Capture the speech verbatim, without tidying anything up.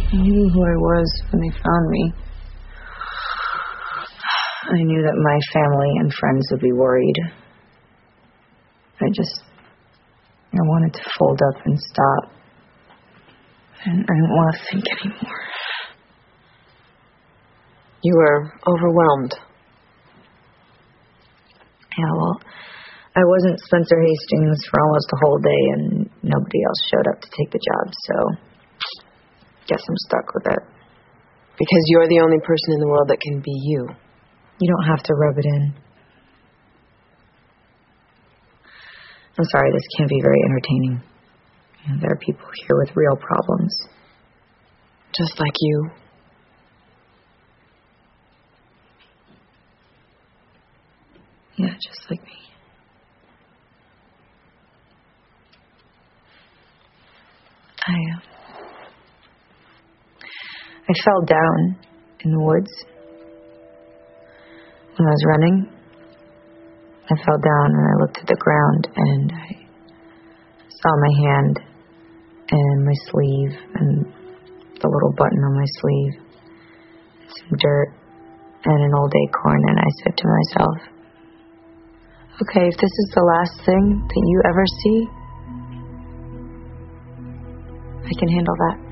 I knew who I was when they found me. I knew that my family and friends would be worried. I just, I wanted to fold up and stop. And I didn't want to think anymore. You were overwhelmed. Yeah, well, I wasn't Spencer Hastings for almost the whole day, and nobody else showed up to take the job, so guess I'm stuck with it. Because you're the only person in the world that can be you. You don't have to rub it in. I'm sorry, this can't be very entertaining. You know, there are people here with real problems. Just like you. Yeah, just like me. I, uh, I fell down in the woods. When I was running, I fell down and I looked at the ground and I saw my hand and my sleeve and the little button on my sleeve, some dirt and an old acorn, and I said to myself, okay, if this is the last thing that you ever see, I can handle that.